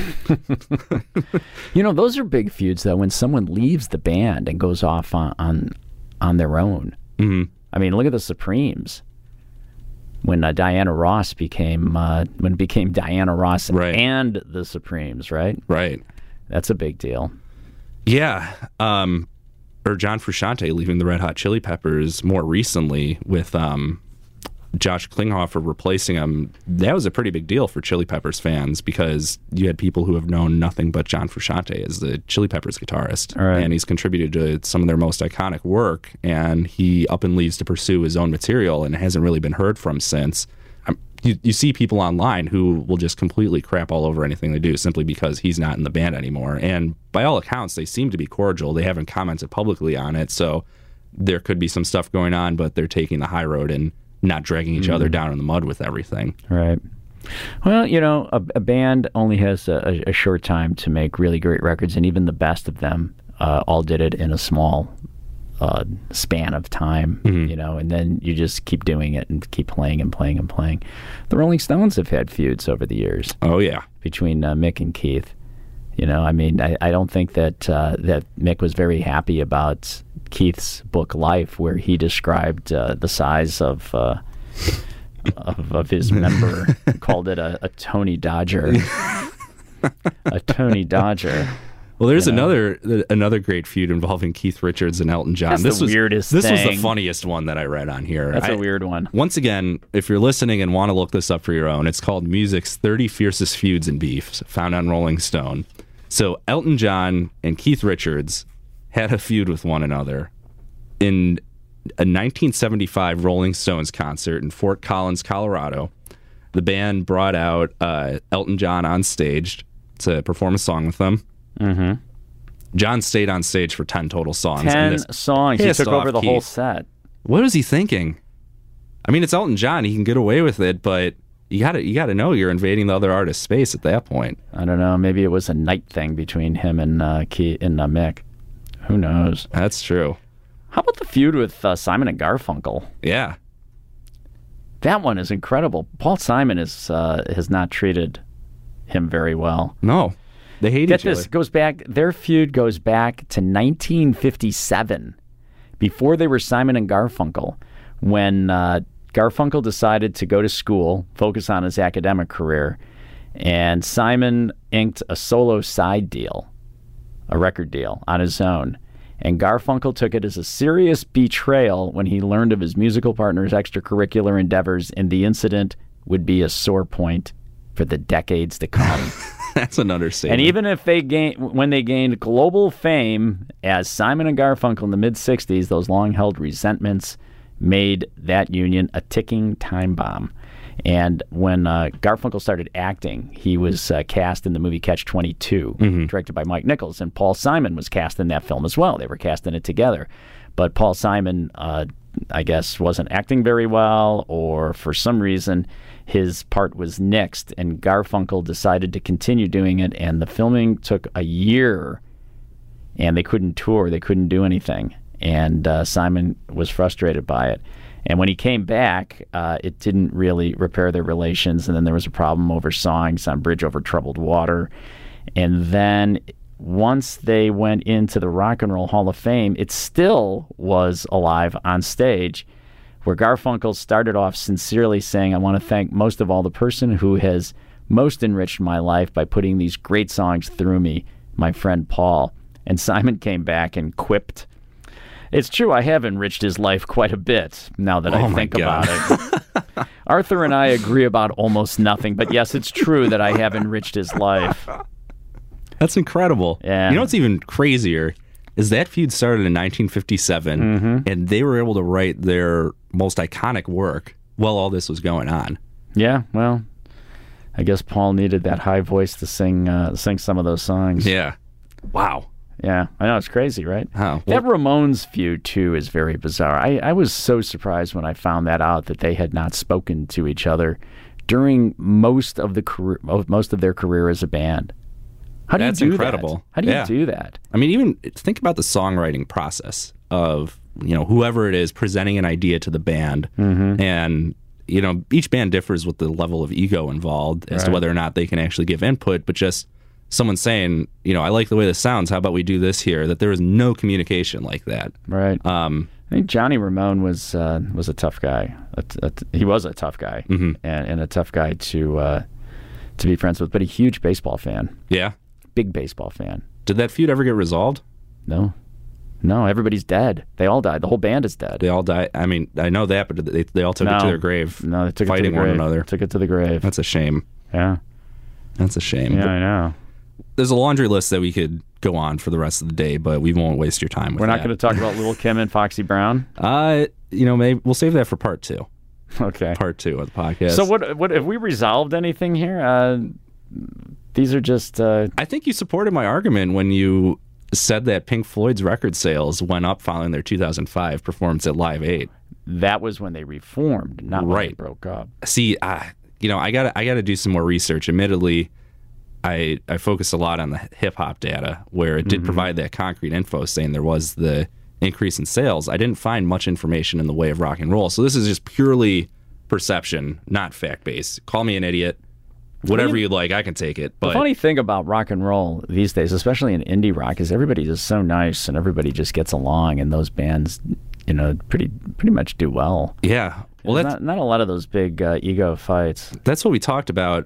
Speaker 7: You know, those are big feuds, though, when someone leaves the band and goes off on their own.
Speaker 6: Mm-hmm.
Speaker 7: I mean, look at the Supremes. When Diana Ross became Diana Ross
Speaker 6: right.
Speaker 7: and the Supremes, right?
Speaker 6: Right.
Speaker 7: That's a big deal.
Speaker 6: Yeah. Or John Frusciante leaving the Red Hot Chili Peppers more recently with Josh Klinghoffer replacing him. That was a pretty big deal for Chili Peppers fans because you had people who have known nothing but John Frusciante as the Chili Peppers guitarist.
Speaker 7: Right.
Speaker 6: And he's contributed to some of their most iconic work, and he up and leaves to pursue his own material and hasn't really been heard from since. You see people online who will just completely crap all over anything they do simply because he's not in the band anymore. And by all accounts, they seem to be cordial. They haven't commented publicly on it, so there could be some stuff going on, but they're taking the high road and not dragging each other down in the mud with everything.
Speaker 7: Right. Well, you know, a band only has a short time to make really great records, and even the best of them all did it in a small span of time, you know, and then you just keep doing it and keep playing and playing and playing. The Rolling Stones have had feuds over the years.
Speaker 6: Oh, yeah.
Speaker 7: Between Mick and Keith. You know, I mean, I don't think that that Mick was very happy about Keith's book Life, where he described the size of his member, called it a Tony Dodger. A Tony Dodger.
Speaker 6: Well, there's another great feud involving Keith Richards and Elton John.
Speaker 7: That's the weirdest thing.
Speaker 6: This was the funniest one that I read on here.
Speaker 7: That's a weird one.
Speaker 6: Once again, if you're listening and want to look this up for your own, it's called Music's 30 Fiercest Feuds and Beefs, found on Rolling Stone. So Elton John and Keith Richards had a feud with one another in a 1975 Rolling Stones concert in Fort Collins, Colorado. The band brought out Elton John on stage to perform a song with them.
Speaker 7: Mm-hmm.
Speaker 6: John stayed on stage for 10 total songs.
Speaker 7: 10 songs. He took over the whole set.
Speaker 6: What was he thinking? I mean, it's Elton John. He can get away with it, but you gotta know you're invading the other artist's space at that point.
Speaker 7: I don't know. Maybe it was a night thing between him and Mick. Who knows?
Speaker 6: That's true.
Speaker 7: How about the feud with Simon and Garfunkel?
Speaker 6: Yeah.
Speaker 7: That one is incredible. Paul Simon has not treated him very well.
Speaker 6: No. They hate each other.
Speaker 7: Their feud goes back to 1957, before they were Simon and Garfunkel, when Garfunkel decided to go to school, focus on his academic career, and Simon inked a solo side deal, a record deal, on his own. And Garfunkel took it as a serious betrayal when he learned of his musical partner's extracurricular endeavors, and the incident would be a sore point for the decades to come.
Speaker 6: That's an understatement.
Speaker 7: And even if when they gained global fame as Simon and Garfunkel in the mid-'60s, those long-held resentments made that union a ticking time bomb. And when Garfunkel started acting, he was cast in the movie Catch-22, directed by Mike Nichols, and Paul Simon was cast in that film as well. They were cast in it together. But Paul Simon I guess, wasn't acting very well, or for some reason his part was nixed, and Garfunkel decided to continue doing it, and the filming took a year, and they couldn't tour, they couldn't do anything, and Simon was frustrated by it. And when he came back, it didn't really repair their relations, and then there was a problem over songs on Bridge Over Troubled Water. And then once they went into the Rock and Roll Hall of Fame, it still was alive on stage, where Garfunkel started off sincerely saying, I want to thank most of all the person who has most enriched my life by putting these great songs through me, my friend Paul. And Simon came back and quipped, it's true, I have enriched his life quite a bit, now that I think about it. Arthur and I agree about almost nothing, but yes, it's true that I have enriched his life.
Speaker 6: That's incredible.
Speaker 7: Yeah.
Speaker 6: You know what's even crazier is that feud started in 1957, and they were able to write their most iconic work while all this was going on.
Speaker 7: Yeah, well, I guess Paul needed that high voice to sing some of those songs.
Speaker 6: Yeah. Wow.
Speaker 7: Yeah, I know, it's crazy, right?
Speaker 6: Oh,
Speaker 7: that Ramones feud, too, is very bizarre. I was so surprised when I found that out, that they had not spoken to each other during most of their career as a band. How do
Speaker 6: That's
Speaker 7: you do
Speaker 6: incredible.
Speaker 7: That? How do you do that?
Speaker 6: I mean, even think about the songwriting process of, whoever it is presenting an idea to the band. And, each band differs with the level of ego involved as to whether or not they can actually give input, but just someone saying, I like the way this sounds, how about we do this here? That there was no communication like that.
Speaker 7: Right. I think Johnny Ramone was a tough guy. He was a tough guy, and a tough guy to be friends with, but a huge baseball fan.
Speaker 6: Yeah.
Speaker 7: Big baseball fan.
Speaker 6: Did that feud ever get resolved?
Speaker 7: No, everybody's dead. They all died. The whole band is dead.
Speaker 6: They all died. I mean, I know that, but they all took it to their grave.
Speaker 7: No, they took
Speaker 6: fighting
Speaker 7: it to the grave.
Speaker 6: one another.
Speaker 7: Took it to the grave.
Speaker 6: That's a shame.
Speaker 7: Yeah.
Speaker 6: That's a shame.
Speaker 7: Yeah, I know.
Speaker 6: There's a laundry list that we could go on for the rest of the day, but we won't waste your time with
Speaker 7: We're
Speaker 6: that.
Speaker 7: not going to talk about Lil' Kim and Foxy Brown?
Speaker 6: Maybe we'll save that for part 2.
Speaker 7: Okay.
Speaker 6: Part 2 of the podcast.
Speaker 7: So what have we resolved anything here? These are just...
Speaker 6: I think you supported my argument when you said that Pink Floyd's record sales went up following their 2005 performance at Live 8.
Speaker 7: That was when they reformed, not when they broke up.
Speaker 6: See, I gotta do some more research. Admittedly, I focus a lot on the hip hop data, where it did provide that concrete info saying there was the increase in sales. I didn't find much information in the way of rock and roll. So this is just purely perception, not fact based. Call me an idiot. Whatever you'd like, I can take it. But
Speaker 7: the funny thing about rock and roll these days, especially in indie rock, is everybody is so nice and everybody just gets along, and those bands, pretty much do well.
Speaker 6: Yeah. Well,
Speaker 7: that's not a lot of those big ego fights.
Speaker 6: That's what we talked about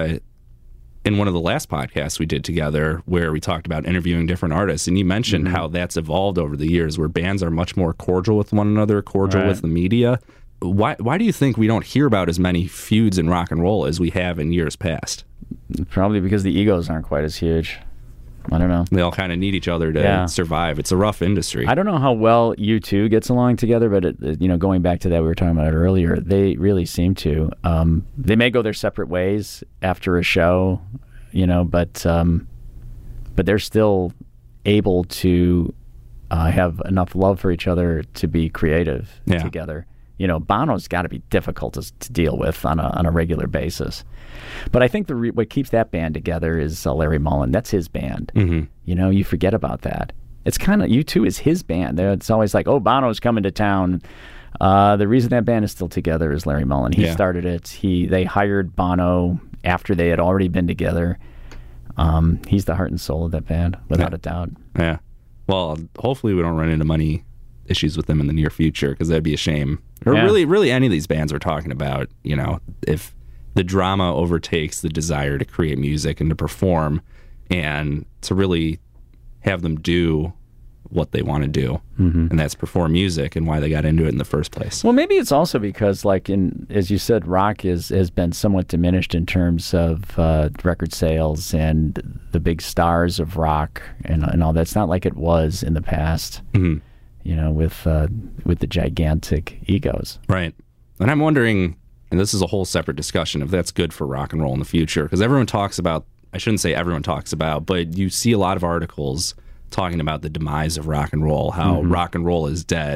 Speaker 6: in one of the last podcasts we did together, where we talked about interviewing different artists, and you mentioned how that's evolved over the years, where bands are much more cordial with one another, cordial with the media. Why do you think we don't hear about as many feuds in rock and roll as we have in years past?
Speaker 7: Probably because the egos aren't quite as huge. I don't know.
Speaker 6: They all kind of need each other to survive. It's a rough industry.
Speaker 7: I don't know how well U2 gets along together, but going back to that, we were talking about it earlier, they really seem to. They may go their separate ways after a show, but they're still able to have enough love for each other to be creative together. Bono's got to be difficult to deal with on a regular basis. But I think what keeps that band together is Larry Mullen. That's his band. You forget about that. It's kind of, U2 is his band. It's always like, oh, Bono's coming to town. The reason that band is still together is Larry Mullen. He started it. They hired Bono after they had already been together. He's the heart and soul of that band, without a doubt.
Speaker 6: Yeah. Well, hopefully we don't run into money issues with them in the near future, because that'd be a shame. Or really any of these bands we're talking about, if the drama overtakes the desire to create music and to perform and to really have them do what they want to do, and that's perform music, and why they got into it in the first place.
Speaker 7: Well, maybe it's also because, as you said, rock has been somewhat diminished in terms of record sales and the big stars of rock and all that. It's not like it was in the past. With the gigantic egos.
Speaker 6: Right. And I'm wondering, and this is a whole separate discussion, if that's good for rock and roll in the future, because everyone talks about, I shouldn't say everyone talks about, but you see a lot of articles talking about the demise of rock and roll, how rock and roll is dead.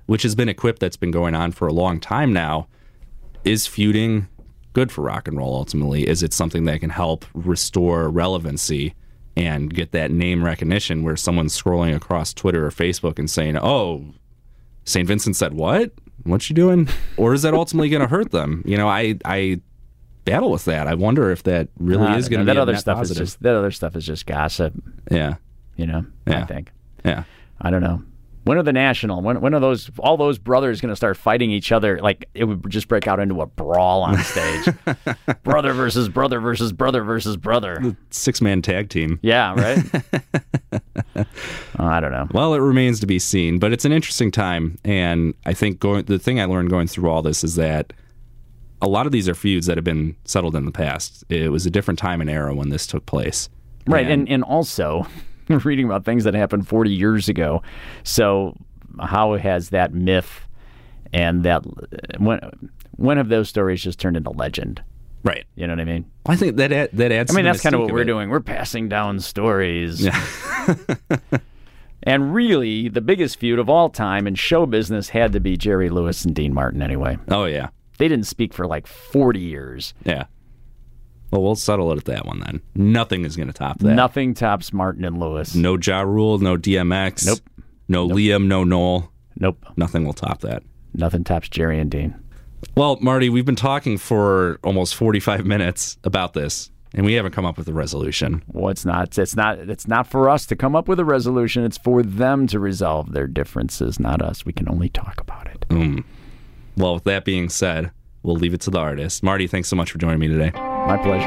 Speaker 6: which has been a quip that's been going on for a long time now. Is feuding good for rock and roll ultimately? Is it something that can help restore relevancy and get that name recognition where someone's scrolling across Twitter or Facebook and saying, oh, St. Vincent said what? What you doing? Or is that ultimately going to hurt them? You know, I battle with that. I wonder if that really is going to be
Speaker 7: that other stuff
Speaker 6: positive.
Speaker 7: is just that other stuff is just gossip.
Speaker 6: Yeah.
Speaker 7: You know,
Speaker 6: Yeah.
Speaker 7: I think.
Speaker 6: Yeah.
Speaker 7: I don't know. When are the national? When are all those brothers going to start fighting each other? Like it would just break out into a brawl on stage. Brother versus brother versus brother versus brother.
Speaker 6: 6-man tag team.
Speaker 7: Yeah, right? I don't know.
Speaker 6: Well, it remains to be seen, but it's an interesting time. And I think the thing I learned going through all this is that a lot of these are feuds that have been settled in the past. It was a different time and era when this took place.
Speaker 7: Right, and also reading about things that happened 40 years ago. So how has that myth and that when have those stories just turned into legend?
Speaker 6: Right.
Speaker 7: You know what I mean?
Speaker 6: I think that adds.
Speaker 7: I mean,
Speaker 6: to the
Speaker 7: that's kind of
Speaker 6: mystique
Speaker 7: what we're
Speaker 6: it.
Speaker 7: doing. We're passing down stories.
Speaker 6: Yeah.
Speaker 7: And really, the biggest feud of all time in show business had to be Jerry Lewis and Dean Martin anyway.
Speaker 6: Oh, yeah.
Speaker 7: They didn't speak for like 40 years.
Speaker 6: Yeah. Well, we'll settle it at that one then. Nothing is going to top that.
Speaker 7: Nothing tops Martin and Lewis.
Speaker 6: No Ja Rule, no DMX.
Speaker 7: Nope.
Speaker 6: No Liam, no Noel.
Speaker 7: Nope.
Speaker 6: Nothing will top that.
Speaker 7: Nothing tops Jerry and Dean.
Speaker 6: Well, Marty, we've been talking for almost 45 minutes about this, and we haven't come up with a resolution.
Speaker 7: Well, it's not for us to come up with a resolution. It's for them to resolve their differences, not us. We can only talk about it.
Speaker 6: Well, with that being said, we'll leave it to the artist. Marty, thanks so much for joining me today.
Speaker 7: My pleasure.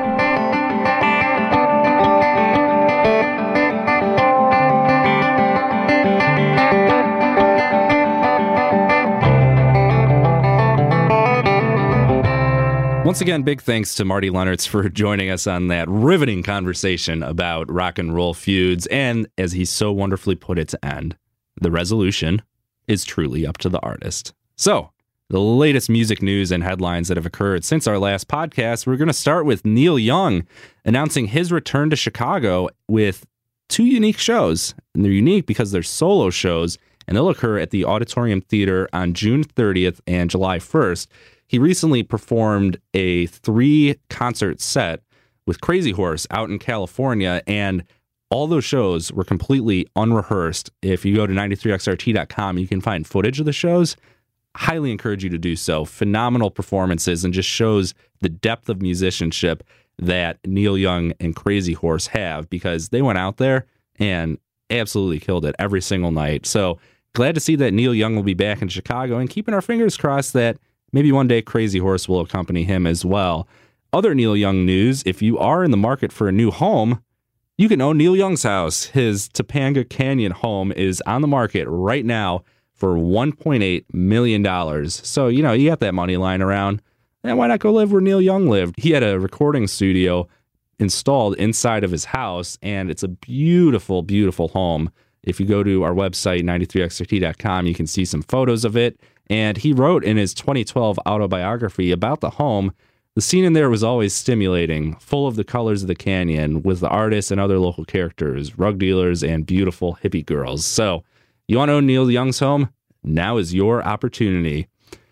Speaker 6: Once again, big thanks to Marty Lennartz for joining us on that riveting conversation about rock and roll feuds. And as he so wonderfully put it to end, the resolution is truly up to the artist. So, the latest music news and headlines that have occurred since our last podcast, we're going to start with Neil Young announcing his return to Chicago with 2 unique shows. And they're unique because they're solo shows, and they'll occur at the Auditorium Theater on June 30th and July 1st. He recently performed a 3-concert set with Crazy Horse out in California, and all those shows were completely unrehearsed. If you go to 93xrt.com, you can find footage of the shows. Highly encourage you to do so. Phenomenal performances, and just shows the depth of musicianship that Neil Young and Crazy Horse have, because they went out there and absolutely killed it every single night. So glad to see that Neil Young will be back in Chicago, and keeping our fingers crossed that maybe one day Crazy Horse will accompany him as well. Other Neil Young news: if you are in the market for a new home, you can own Neil Young's house. His Topanga Canyon home is on the market right now for $1.8 million. So, you know, you got that money lying around. And why not go live where Neil Young lived? He had a recording studio installed inside of his house, and it's a beautiful, beautiful home. If you go to our website, 93xrt.com, you can see some photos of it. And he wrote in his 2012 autobiography about the home, the scene in there was always stimulating, full of the colors of the canyon, with the artists and other local characters, rug dealers, and beautiful hippie girls. So, you want to own Neil Young's home? Now is your opportunity.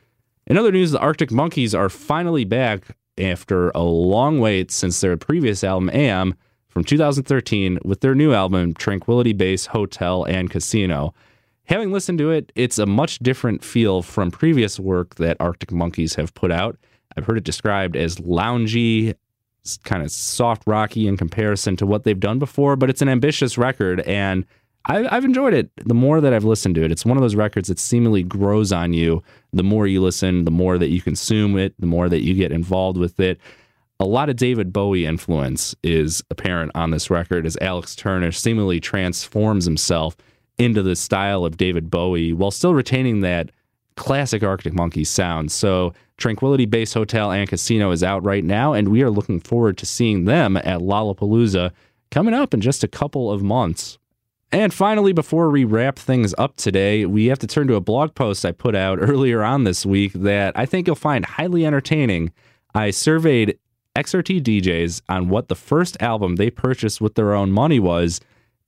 Speaker 6: In other news, the Arctic Monkeys are finally back after a long wait since their previous album, AM, from 2013, with their new album, Tranquility Base Hotel and Casino. Having listened to it, it's a much different feel from previous work that Arctic Monkeys have put out. I've heard it described as loungy, kind of soft rocky in comparison to what they've done before, but it's an ambitious record, and I've enjoyed it the more that I've listened to it. It's one of those records that seemingly grows on you. The more you listen, the more that you consume it, the more that you get involved with it. A lot of David Bowie influence is apparent on this record as Alex Turner seemingly transforms himself into the style of David Bowie while still retaining that classic Arctic Monkeys sound. So Tranquility Base Hotel and Casino is out right now, and we are looking forward to seeing them at Lollapalooza coming up in just a couple of months. And finally, before we wrap things up today, we have to turn to a blog post I put out earlier on this week that I think you'll find highly entertaining. I surveyed XRT DJs on what the first album they purchased with their own money was,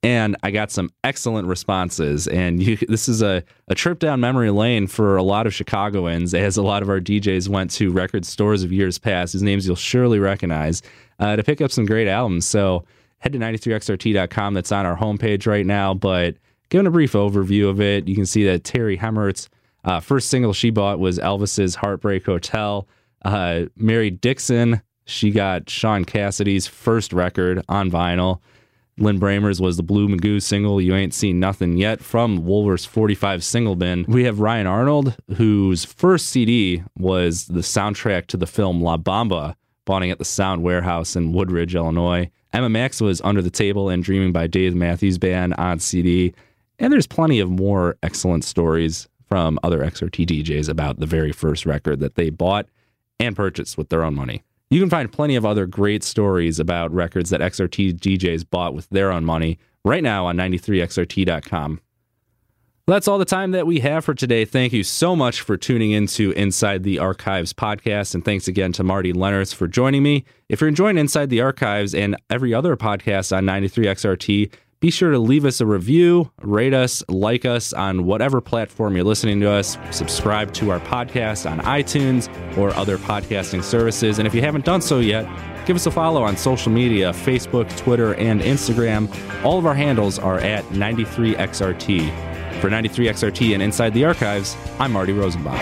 Speaker 6: And I got some excellent responses. And this is a trip down memory lane for a lot of Chicagoans, as a lot of our DJs went to record stores of years past, whose names you'll surely recognize, to pick up some great albums. So head to 93xrt.com. That's on our homepage right now. But giving a brief overview of it, you can see that Terry Hemmert's first single she bought was Elvis's Heartbreak Hotel. Mary Dixon, she got Sean Cassidy's first record on vinyl. Lynn Bramer's was the Blue Magoo single, You Ain't Seen Nothing Yet, from Woolworth's 45 single bin. We have Ryan Arnold, whose first CD was the soundtrack to the film La Bamba, bought at the Sound Warehouse in Woodridge, Illinois. Emma Max was Under the Table and Dreaming by Dave Matthews Band on CD. And there's plenty of more excellent stories from other XRT DJs about the very first record that they bought and purchased with their own money. You can find plenty of other great stories about records that XRT DJs bought with their own money right now on 93xrt.com. That's all the time that we have for today. Thank you so much for tuning into Inside the Archives podcast, and thanks again to Marty Lennertz for joining me. If you're enjoying Inside the Archives and every other podcast on 93xrt, be sure to leave us a review, rate us, like us on whatever platform you're listening to us, subscribe to our podcast on iTunes or other podcasting services. And if you haven't done so yet, give us a follow on social media, Facebook, Twitter, and Instagram. All of our handles are at 93XRT. For 93XRT and Inside the Archives, I'm Marty Rosenbaum.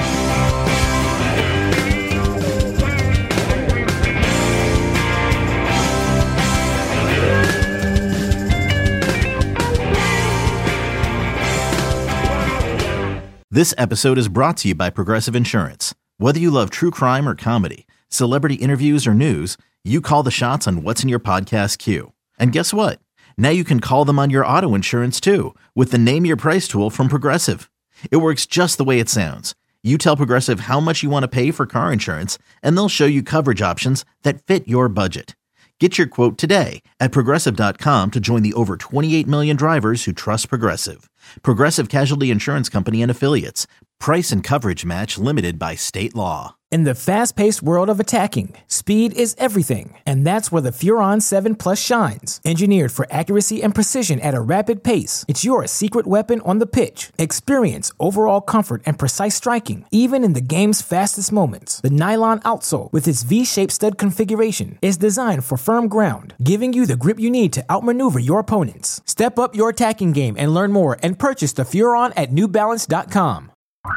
Speaker 1: This episode is brought to you by Progressive Insurance. Whether you love true crime or comedy, celebrity interviews or news, you call the shots on what's in your podcast queue. And guess what? Now you can call them on your auto insurance too, with the Name Your Price tool from Progressive. It works just the way it sounds. You tell Progressive how much you want to pay for car insurance, and they'll show you coverage options that fit your budget. Get your quote today at Progressive.com to join the over 28 million drivers who trust Progressive. Progressive Casualty Insurance Company and Affiliates. Price and coverage match limited by state law.
Speaker 2: In the fast-paced world of attacking, speed is everything, and that's where the Furon 7 Plus shines. Engineered for accuracy and precision at a rapid pace, it's your secret weapon on the pitch. Experience overall comfort and precise striking, even in the game's fastest moments. The nylon outsole, with its V-shaped stud configuration, is designed for firm ground, giving you the grip you need to outmaneuver your opponents. Step up your attacking game and learn more and purchase the Furon at NewBalance.com.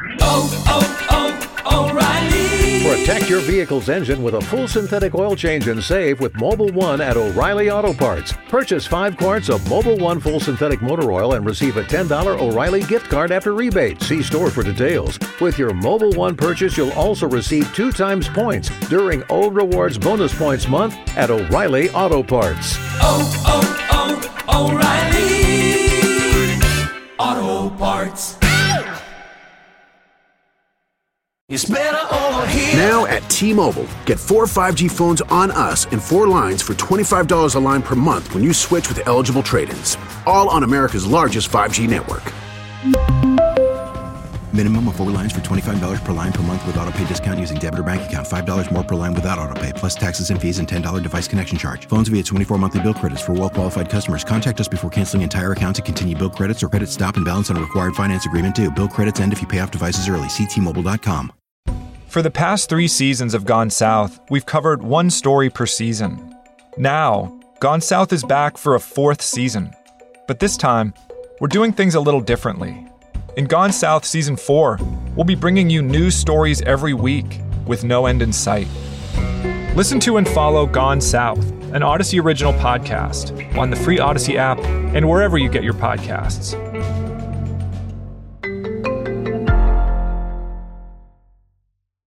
Speaker 8: O'Reilly. Protect your vehicle's engine with a full synthetic oil change and save with Mobil 1 at O'Reilly Auto Parts. Purchase 5 quarts of Mobil 1 full synthetic motor oil and receive a $10 O'Reilly gift card after rebate. See store for details. With your Mobil 1 purchase, you'll also receive 2 times points during O Rewards Bonus Points Month at O'Reilly Auto Parts.
Speaker 9: O'Reilly Auto Parts. It's better over here.
Speaker 3: Now at T-Mobile, get 4 5G phones on us and 4 lines for $25 a line per month when you switch with eligible trade-ins. All on America's largest 5G network.
Speaker 4: Minimum of 4 lines for $25 per line per month with auto pay discount using debit or bank account. $5 more per line without auto pay, plus taxes and fees and $10 device connection charge. Phones via 24 monthly bill credits for well-qualified customers. Contact us before canceling entire account to continue bill credits or credit stop and balance on a required finance agreement due. Bill credits end if you pay off devices early. See T-Mobile.com.
Speaker 5: For the past 3 seasons of Gone South, we've covered one story per season. Now, Gone South is back for a 4th season. But this time, we're doing things a little differently. In Gone South Season 4, we'll be bringing you new stories every week with no end in sight. Listen to and follow Gone South, an Odyssey original podcast, on the free Odyssey app and wherever you get your podcasts.